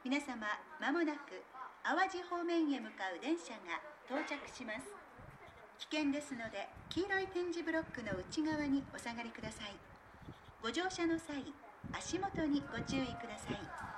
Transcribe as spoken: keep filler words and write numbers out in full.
皆様、まもなく淡路方面へ向かう電車が到着します。危険ですので、黄色い点字ブロックの内側にお下がりください。ご乗車の際、足元にご注意ください。